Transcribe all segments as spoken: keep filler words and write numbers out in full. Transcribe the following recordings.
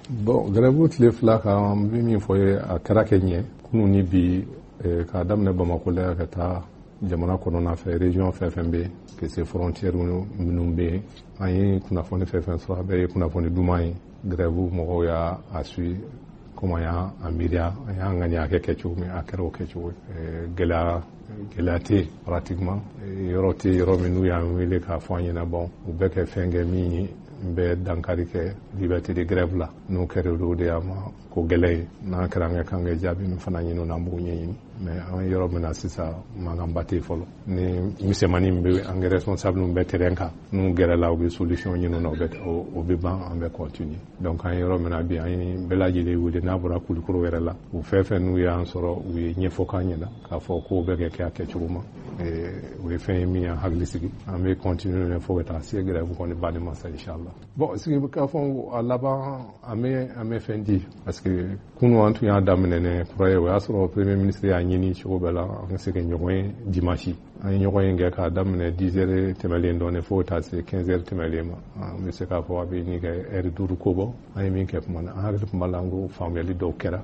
Bon grève tile fila kan n bɛ min fɔ ye a kɛra kɛ ɲɛ kunun ni bi k'a daminɛ Bamakɔ la ka taa jamana kɔnɔna fɛ région fɛn fɛn bɛ que c'est frontières minnu bɛ yen an ye kunnafoni fɛn fɛn sɔrɔ a bɛɛ ye kunnafoni duman ye grève mɔgɔw y'a a suit comme an y'a miiriya an y'an ŋaniya kɛ kɛ cogo min a kɛra o kɛ cogo ye gɛlɛya gɛlɛya tɛ yen pratiquement yɔrɔ tɛ yɔrɔ min n'u y'an wele k'a fɔ an ɲɛna bon u bɛɛ kɛ fɛn kɛ min ye n bɛ dankari kɛ liberté de grève la n'o kɛra o de y'a ma ko gɛlɛya ye n'a kɛra an ka kan ka jaabi min fana ɲini n'an b'o ɲɛɲini mais an yɔrɔ min na sisan mankanba tɛ fɔlɔ ni misɛnmanin min bɛ an ka responsable bɛ terrain kan n'u gɛrɛla u bɛ solution ɲini na o bɛ ban an bɛ continuer donc an yɔrɔ min na bi an ye bɛɛ lajɛlen wele n'a bɔra Kulikoro yɛrɛ la u fɛn fɛn n'u y'an sɔrɔ u ye ɲɛfɔ k'an ɲɛna k'a fɔ k'o bɛ kɛ kɛ a kɛcogo ma o ye fɛn ye min y'an hakili sigi an bɛ continuer fo ka taa se grève kɔni banni ma sa inchallah bon sigi k'a fɔ a laban an bɛ an bɛ fɛn di parce que kunun an tun y'a daminɛ ne kura ye o y'a sɔrɔ premier ministre y'a ɲini cogo bɛɛ la an ka se ka ɲɔgɔn ye dimanche an ye ɲɔgɔn ye kɛ k'a daminɛ dix heures tɛmɛlen dɔɔnin fo ka taa se quinze heures tɛmɛlen ma an bɛ se k'a fɔ a bɛ nin kɛ heure duuru ko bɔ an ye min kɛ tuma na an hakili tun b'a la n ko faamuyali dɔw kɛra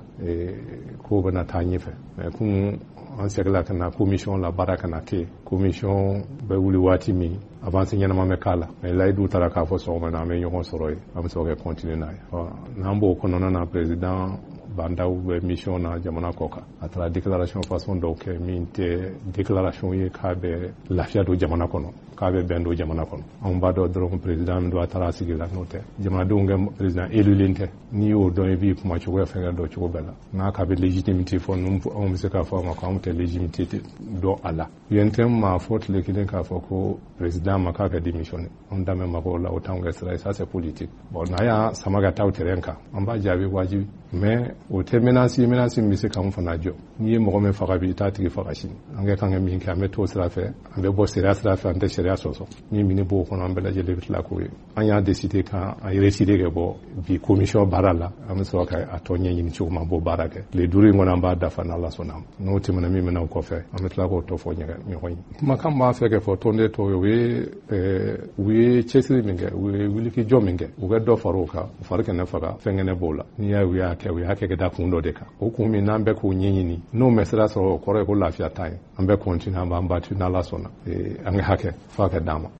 ko bɛna taa ɲɛfɛ mais kunun an seginna ka na commission la baara ka na kɛ commission bɛ wuli waati min avance ɲɛnama bɛ k'a la mais layidu taara k'a fɔ sɔgɔma na an bɛ ɲɔgɔn sɔrɔ yen an bɛ se ka continuer n'a ye n'an b'o kɔnɔna na président bandaw bɛ mission na jamana kɔ kan a taara déclaration façon dɔw kɛ min tɛ déclaration ye k'a bɛ lafiya don jamana kɔnɔ k'a bɛ bɛn don jamana kɔnɔ anw b'a dɔn dɔrɔn président min don a taara a sigi la n'o tɛ jamanadenw kɛ président élulen tɛ n'i y'o dɔn i b'i kuma cogoya fɛn kɛ dɔn cogo bɛɛ la n'a k'a bɛ légitimité fɔ anw bɛ se k'a fɔ a ma k'anw tɛ légitimité dɔn a la U N T M m'a fɔ tile kelen k'a fɔ ko président ma k'a ka démissionner anw damɛ ma k'o la o t'anw kɛ sira ye ça c'est politique bon n'a y'a sama ka taa o terrain kan an b'a jaabi wajibi mais o tɛ menace ye menace min bɛ se k'anw fana jɔ n'i ye mɔgɔ min faga bi i t'a tigi faga sini an ka kan ka min kɛ an bɛ t'o sira fɛ an bɛ bɔ sariya sira fɛ an tɛ sariya sɔsɔ min mini b'o kɔnɔ an bɛɛ lajɛlen bɛ tila k'o ye an y'a décider kan an retiré ka bɔ bi commission baara la an bɛ sɔrɔ ka a tɔ ɲɛɲini cogo ma b'o baara kɛ tile duuru in kɔnɔ an b'a dafa n'Ala sɔnna n'o tɛmɛna min bɛna o kɔfɛ an bɛ tila k'o tɔ fɔ ɲɔgɔn ye kumakan b'a fɛ kɛ fɔ tɔnden tɔw ye u ye u ye cɛsiri min kɛ u ye wulikijɔ min kɛ u bɛ dɔ fara o kan u fari kɛnɛ faga fɛn kɛnɛ b'o la n'i y'a u y'a kɛ u y'a kɛ ka da kun dɔ de kan o kun min n'an bɛ k'o ɲɛɲini n'o mɛ sira sɔrɔ o kɔrɔ ye ko lafiya ta ye an bɛ continuer an b'an battu n'Ala sɔnna an ka hakɛ f'a ka d'an ma